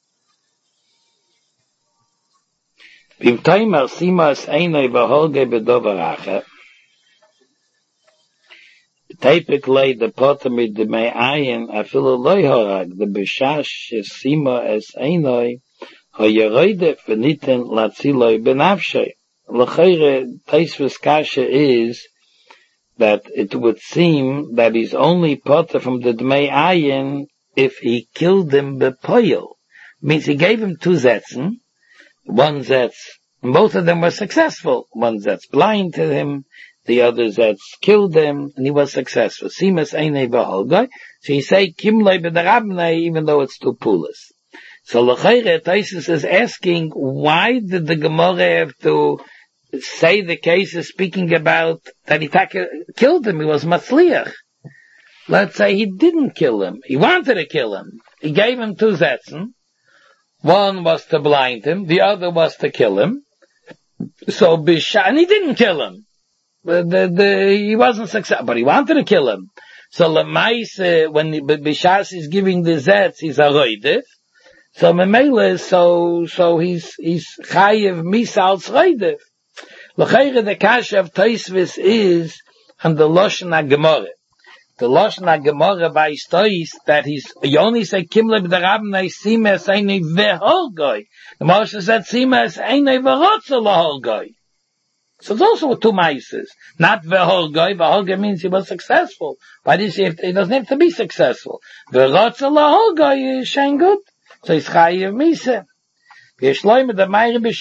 Typically, the potami de may ayin, afilu loy horag, the bishash sima es einoi, hoyeroide v'niten latziloi benafshay. L'chayre, Tosfos kasha is that it would seem that he's only potter from the Dmei Ayin if he killed him bepoil. Means he gave him two zetzen, one zetz, and both of them were successful. One zetz blinded him, the other zetz killed him, and he was successful. Simas einei v'holgoi. So you say, kimloi b'derabnei, even though it's two pulas. So l'chayre, Tosfos is asking, why did the Gemara have to say the case is speaking about that he killed him? He was matzliach. Let's say he didn't kill him. He wanted to kill him. He gave him two zetzen. One was to blind him. The other was to kill him. So Bisha, and he didn't kill him. The, the, the, he wasn't successful, but he wanted to kill him. So Lemais, when Bishas is giving the zetz, he's a roidif. So Memele, so, so he's, he's chayiv misal roidif. L'chayre, the kasha of Tosfos is on the Lashon HaGemara. the Lashon Gemara by Stois that he's, you only say Kimle b'derabnei simes einei v'holgoi. The Moshe said simes einei v'rotzel laholgoi. So it's also two maises. Not v'holgoi. V'holgoi means he was successful. Why does he have to, he doesn't have to be successful. V'rotzel laholgoi is shein good. So he's chayiv mise. It's speaking about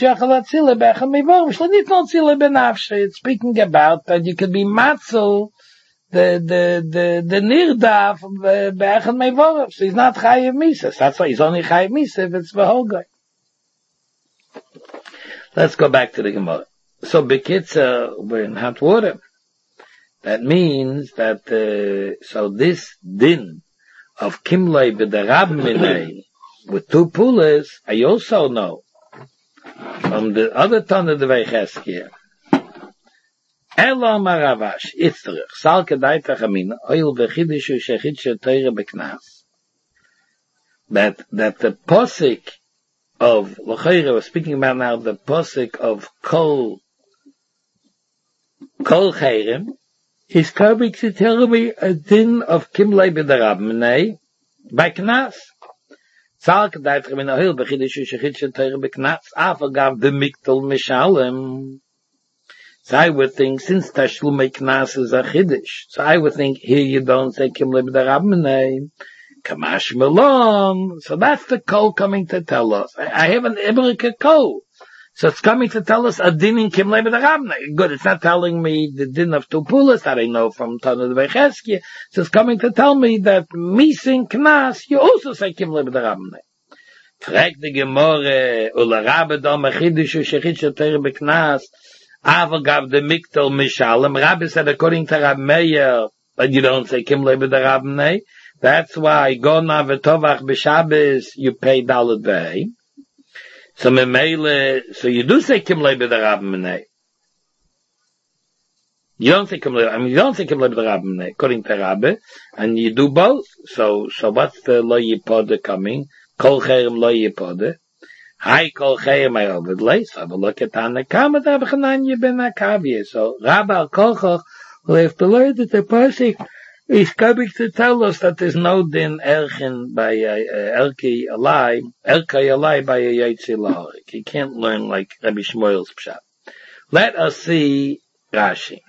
that you could be matzel the the the the nirdaf be'echad meivorov. So he's not chayiv misa. That's why he's only chayiv misa if it's v'holgoi. Let's go back to the Gemara. So bekitza, we're in hot water. That means that uh, so this din of kimlei b'derab minei with two pulas, I also know from the other ton of the Veicheskia. Elo maravash, itzrich, sal kedai tachamina, oil v'chidishu shechidishu teire beknas. That, that the posik of, L'chaira was speaking about now, the posik of kol, kol chayrim, is coming to tell me a din of kimlei b'derab minei, by knas. Sal kedai tachamina, oil v'chidishu shechidishu teire beknas, afagav the miktel mishalem. So I would think, since Tashlumei Knas is a Chiddush, so I would think, here you don't say Kimle b'derab minei, Kamash Melon. So that's the call coming to tell us. I, I have an Ibrika call. So it's coming to tell us a din in Kimle b'derab minei. Good, it's not telling me the din of Tupulas that I know from Tana de Veicheskia. So it's coming to tell me that Misin Knas, you also say Kimle b'derab minei. Frag the Gemore, Ula Rabbe dom a Chiddush u shechiddush teire beknas, Ava gav the miktel mishalem. Rabbi said according to Rab Meir, but you don't say kimle b'derab minei. That's why gona v'tovach b'Shabbos you pay dalet v'hei. So memele, so you do say kimle b'derab minei. You don't say kimle. I mean, you don't say kimle b'derab minei according to Rabbi, and you do both. So, so what's the lo yipode coming? Kol cherem lo yipode. Hi kol chayim I overlays. Have a look at Tanakama Rabbi Chananya ben Akavia. So Rabbi Al Kochach will have to learn that the pasuk is coming to tell us that there's no din erchen by erki alai, erkai alai by a yaitzi lahorik. You can't learn like Rabbi Shmuel's pshat. Let us see Rashi.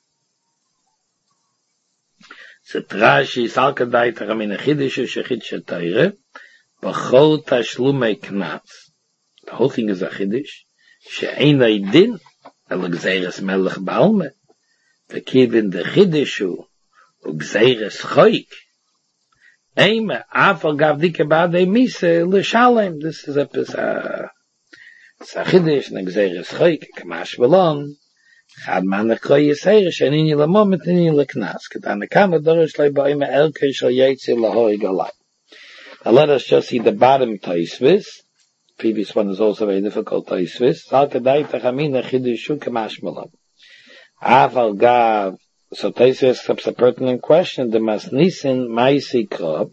So Rashi salkadai taramina chidishu shechid shetayre b'chol tashlumei knas. The whole thing is a chiddush. She'einai din, el gzeiras melech ba'alme. V'kivin de chiddushu, ugzeiras choik. Eime, afal gav dike ba'adei mise, l'shalem. This is a, a, a chiddush, ne gzeiras choik, kamash v'lon. Chad manach koi yisayre, she'nini l'momet, nini l'knas. Kedane kama dorish lei ba'ime elkei shal yaitzi lahoi galai. Now let us just see the bottom taisvis. Previous one is also very difficult to Swiss. Sal kedai tachamina chidushu k'mashmalam. Aval gav. So Taisvis asks a pertinent question. The masnisin ma'isi krob.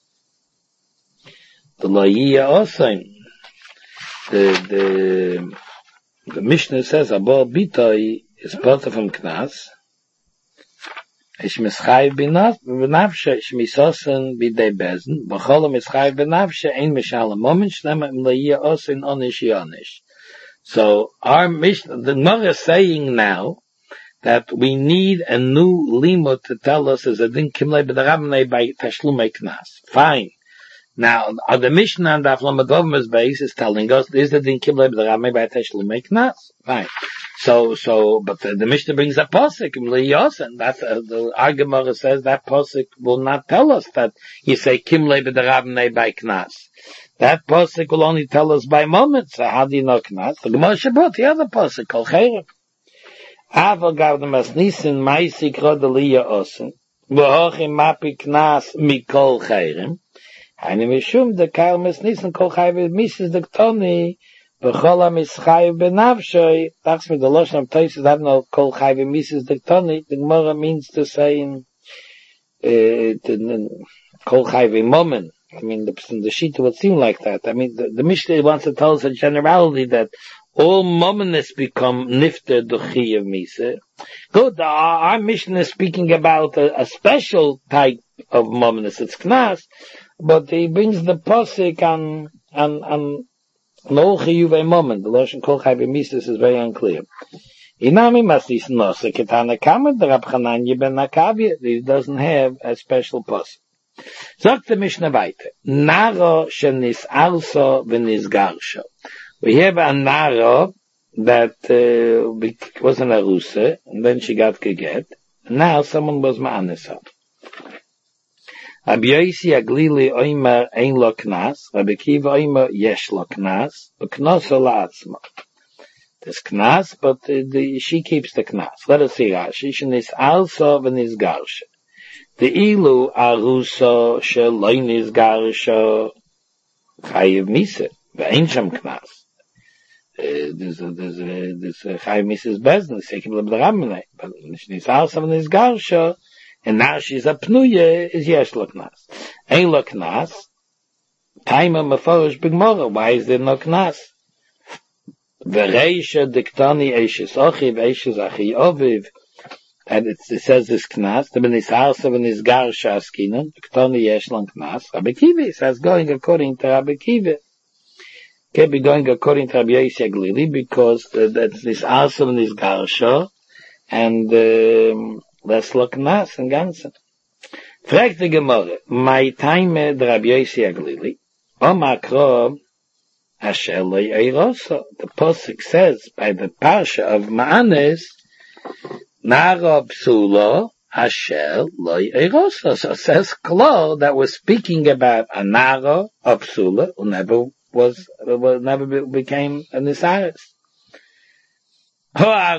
The loyiya osaim. The the the Mishnah says abor bitoi is brought from knas. Ish mischayv b'nafshe, ish misosen b'dei bezen, b'chol mischayv b'nafshe, ein mishal moment, shlema im le'yeh osen onish yonish. So, our Mishnah, the Gemara is saying now, that we need a new limud to tell us as a din kimlei b'derab minei by tashlumei knas. Fine. Now, the Mishnah and the Aflamagovma's base is telling us, this is the din kimlei b'derab minei by tashlumei knas. Fine. So, so, but the, the Mishnah brings a posik, and that's, uh, the Gemara says that posik will not tell us that you say kimle b'derab minei by knas. That posik will only tell us by moments. So how do you know knas? The Gemara Shabbat, the other posik, kol cherem. Aval gav the masnisin ma'isi krod aliyah osen, v'hochim mapi knas mikol cherem. Hainu mishum de kal masnisin kol chayv misis de ktoni, B'chol ha-mischayv b'navshoy, that's me the Lashon of Tosfos, I don't know, kol chayv misis de ktoni, the Gemara means to say in, uh, kol chayv moment. I mean, the, the Shita would seem like that. I mean, the, the Mishnah wants to tell us a generality that all moments become nifter duchi of misa. Good, our, our mission is speaking about a, a special type of moments. It's knas, but he brings the posik on, on, on, no chiyuv moment. The Lashon kol chai b'misa is very unclear. Inami masis nosa ketana kamer the Rab Chananya ben Akavia. He doesn't have a special posik. Sagt the Mishnah weiter. Naro shenis also v'nis garsho. We have a Naro that uh, was an Arusa, and then she got geget. Now someone was ma'anis her. Rabbi Yosi Aglili oimer ein lo knas, Rabbi Kiva oimer yesh lo knas, v'knoso la'atzma. There's knas, but uh, the, she keeps the knas. Let us see Rashi. Shenis also v'nis garsho. The ilu aruso sheloy nis garsho chayiv misa, v'ein sham knas. Uh, there's a, there's a, there's a chayiv misa's business, taking the b'ramine, but shenis also v'nis garsho, and now she's a pnuye, is yesh lo knas. Ein lo knas, taima meforish b'gmora, why is there no knas? V'reisha diktani eishes ochiv, eishes achi oviv, and it, it says this knas, the benis also v'nis garsho askinon, diktani yesh lo knas, Rabbi Kiva says going according to Rabbi Kiva. Can't be going according to Rabbi Yosi Aglili, because uh, that's this also v'nis garsho, and, um, let's look nas and ganzen. Fragt the Gemara, my time the Rabbi Yosi Aglili, O makro asher lo eiroso. The posuk says by the parsha of Ma'anes, Naro psulo asher lo eiroso. So it says Klor that was speaking about a Naro of psula who never was, who never became a Nisaris. But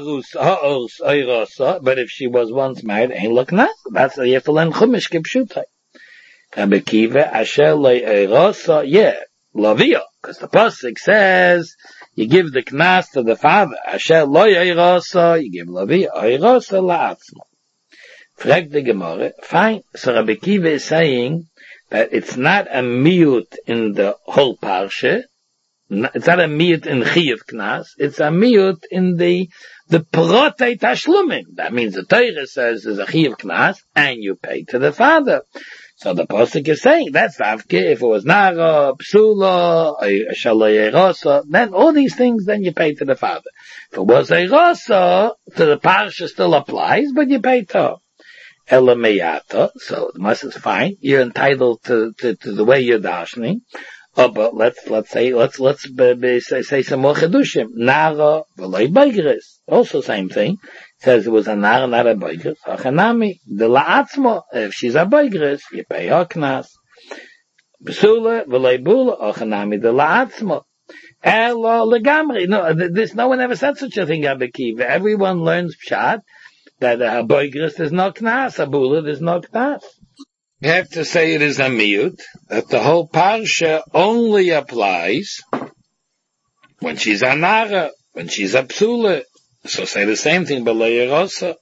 if she was once married, ain't look not. That's a yefel and chumish kipshutai. Rabbi Kiva asher lo eiroso, yeah, lavia, because the pasuk says you give the knas to the father. Asher lo eiroso, you give lavia eiroso la'atzmo. Frag the Gemara. Fine. So Rabbi Kiva is saying that it's not a miut in the whole parsha. It's not a miut in Chiyuv Knas. It's a miut in the the protei tashlumim. That means the Torah says there's a Chiyuv Knas and you pay to the father. So the pasuk is saying that's Avke. If it was Nara, Psula, Shalay Erosa, then all these things, then you pay to the father. If it was Erosa, to the parsha still applies, but you pay to Elameyata. So the must is fine. You're entitled to, to, to the way you're dashning. Oh, but let's, let's say, let's, let's be, be, say, say some more chedushim. Nara, v'loi boigres. Also same thing. It says it was a nara, not a boigres. Achanami, the la'atzmo. If she's a boigres, you pay her knas. Besula, v'loi bula, achanami, the la'atzmo. Elo legamri. No, this, no one ever said such a thing, Rabbi Kiva. Everyone learns pshat, that a boigres, there's no knas. A bula, there's no knas. You have to say it is a miut, that the whole parsha only applies when she's a nara, when she's a psula. So say the same thing, but le'erosa.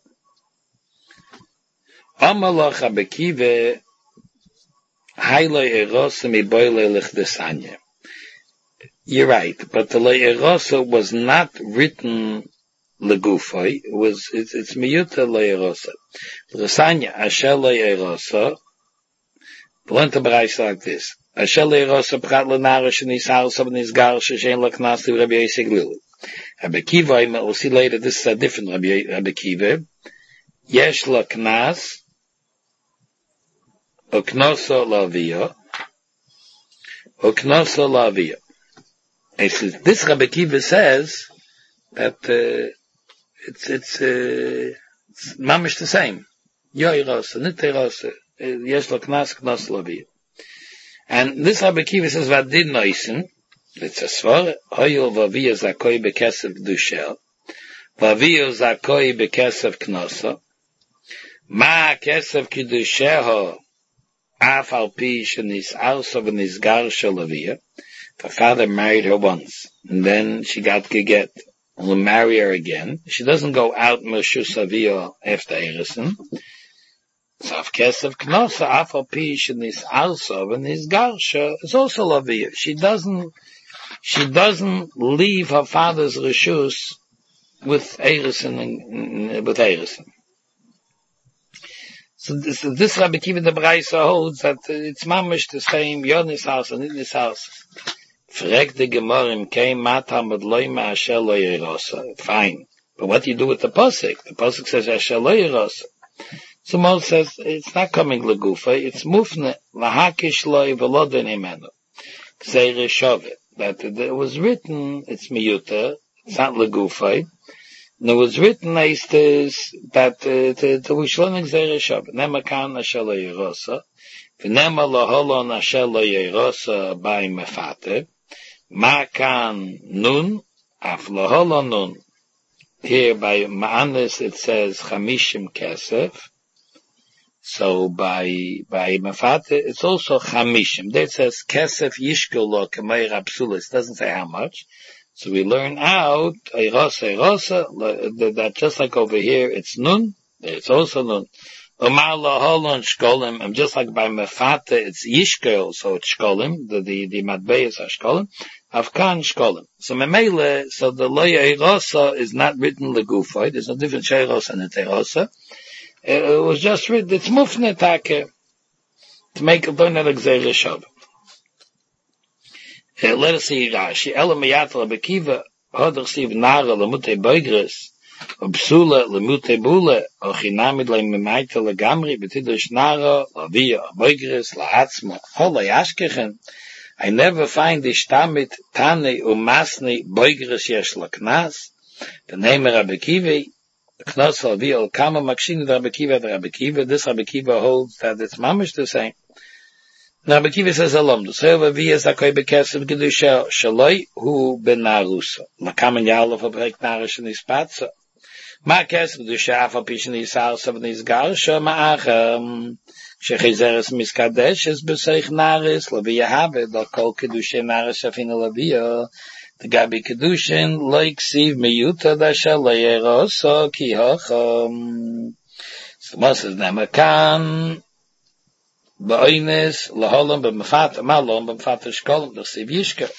Amalach Rabbi Kiva, hay le'erosa mi boi le'lich desanya. You're right, but the le'erosa was not written legufoi. It was, it's, it's miuta le'erosa. Desanya, asher le'erosa, learn to bereich like this. Asher le'erosa prat le'nara shenis halsa v'nis garsha shein l'knas to Rabbi Yosi Aglili. Rabbi Kiva, we'll see later, this is a different Rabbi, Rabbi Kiva. Yesh l'knas, uknoso la'aviyah, uknoso la'aviyah. This Rabbi Kiva says that uh, it's, it's, uh, it's mamish the same. Yo erosa, nit erosa. Yesh lo knas, knas lo vi. And this Rabbi Kiva says, Vadid noisen, it's a svar, hoyil vaviyah zakoi bekesev dushel, vaviyah zakoi bekesev knosa, ma kesev kidusheho, af al pi shenis also v'nis garsha laviyah. Her father married her once, and then she got geget, and will marry her again. She doesn't go out mershus aviyah after erison. So of kesef knosa afal pi shenis also v'nis garsha is also laviyah. She doesn't she doesn't leave her father's reshus with Eirison, with Eirison. So this, this Rabbi Kiva the Braisa holds that it's mamish the same, Yonis house and in this house. Frek the Gemorim came matam with loima asher lo yerosa. Fine. But what do you do with the Pasuk? The Pasuk says asher lo yerosa. So Moses says, it's not coming legufa, it's mufne, lahakish loy velodin imenu. Gzeire shove. That it was written, it's miyuta, it's not legufa. And it was written as this, that to Rishlon Gzeire shove. Nema kan asher lo yerosa. V'nema lo holon asher lo yerosa by mefate. Ma kan nun, af lo holon nun. Here by Ma'anis it says chamishim kesef. So by by Mafate, it's also chamishim. There it says kesef yishkel lo k'mei rapsulis. It doesn't say how much. So we learn out eirosa eirosa that just like over here it's nun. It's also nun. Omar lo holon shkolim. And just like by Mafate it's yishkel, so it's shkolim. The the the matbeyas are shkolim. Afkan shkolim. So memele, so the lo eirosa is not written legufoy. There's no difference eirosa and eirosa. It was just written, it's mufne take, to make a learn at Gzeire shove. Let us see Rashi. Ela miyat Rabbi Kiva, hodach siv nara lemute boigres, obsula lemute bule, ochinamid leimimaita legamri, betidosh nara, lavia, boigres, laatzma, hola yashkechen. I never find the shtamit tane umasni boigres yesh laknas. The name of Rabbi Kiva, Knos Lavia, Kama Makshin, the Rabbi Kiva, the Rabbi Kiva, this Rabbi Kiva holds that it's mamish the same. Rabbi Kiva says, Alom, the Seva Via Zakoi Bekesev Gedusha, Shaloi, Hu Ben Narusa, Makaman Yalov, Abrek Narish, and Ispatza. Ma Kesev Gedusha, Afa Pishin Isar, Seven Isgarsha, Ma'acham, Shechizeres Miskadesh, Es Beseich Naris, Lavia Habe, Dokol Kedusha Naris, Afina Lavia, the Gabi Kedushin, like Siv Miyuta, Dasha Leyerosa, Ki Hocham. So Moses Nemakan, Ba'oines, Laholam, B'mafat, Malom, B'mafat Shkolom, the Siv Yishka.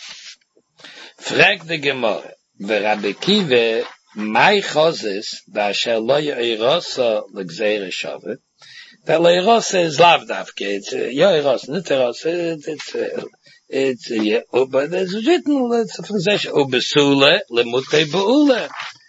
Frag the Gemara, V'Rabbi Kiva, Mai Chozis, Dasha Leyerosa, L'Gzeire Shavet. That Leyerosa is Lavdavke, it's Yerosa, Niterosa, it's, uh, It's yeah, oh, but there's written it's a possession. Ubesule lemute beule.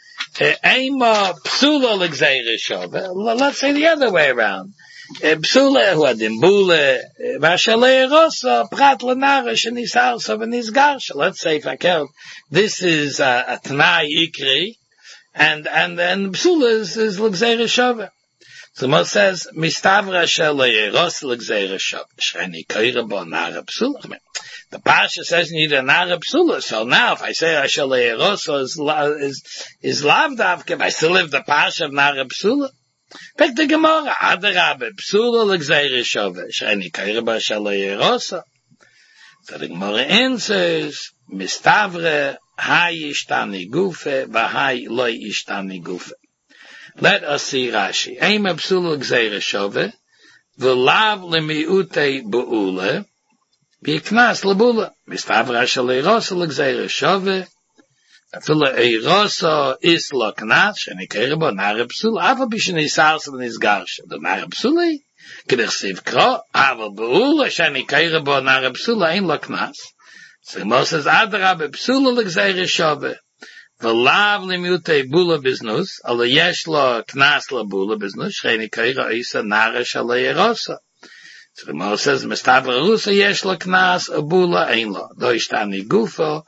Ema psula l'gzeire shove. Let's say the other way around. Psula hu adim bule. Vashalei rosa prat lenarish and his house of an isgarsha. Let's say if I count, this is a, a t'nai ikri, and and then psula is, is l'gzeire shove. So Moses says, Mistavra shalei rosa l'gzeire shove. Shani kaira bo nara psula. The Pasha says you need a nara psula. So now if I say Ashalei Rosa is is is lavdavke, if I still live the Pasha of nara psula. Pick the Gemara. Adarabe psula l'gzeire shove. Shani kaira ba Ashalei Rosa. So the Gemara answers, Mistavre hay ishtani gufe v'hay loy ishtani gufe. Let us see Rashi. Eim psula l'gzeire shove v'lav lemiute bu'ule. Biknas labula, mistavra shalei rosa l'gzeire shove, afila ei rosa is laknas, sheni kerebo nare psula, ava bishni sarsa v'nizgarsha, the nare psuli, kedech siv kro, ava beula, sheni kerebo nare psula, ein laknas. So Moses adra be psula l'gzeire shove, v'lav limute bula biznus, ala yesh lo knas labula biznus, sheni kerebo isa nare shalei rosa. So the Moses says, Mistavra Rusa yesh la knas, abula ein la. Do ishtani gufa,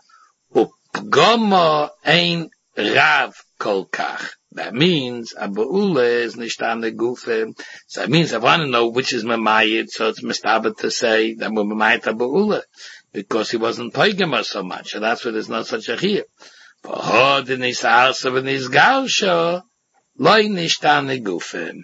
upgoma ein rav kol kach. That means, abula is nishtani gufa. So that means, I want to know which is Mamayit, so it's Mistavra to say that we're Mamayit abula, because he wasn't Paigama so much, so that's why there's not such a here. But hod in his arsa v'nizgarsha, loy nishtani gufa.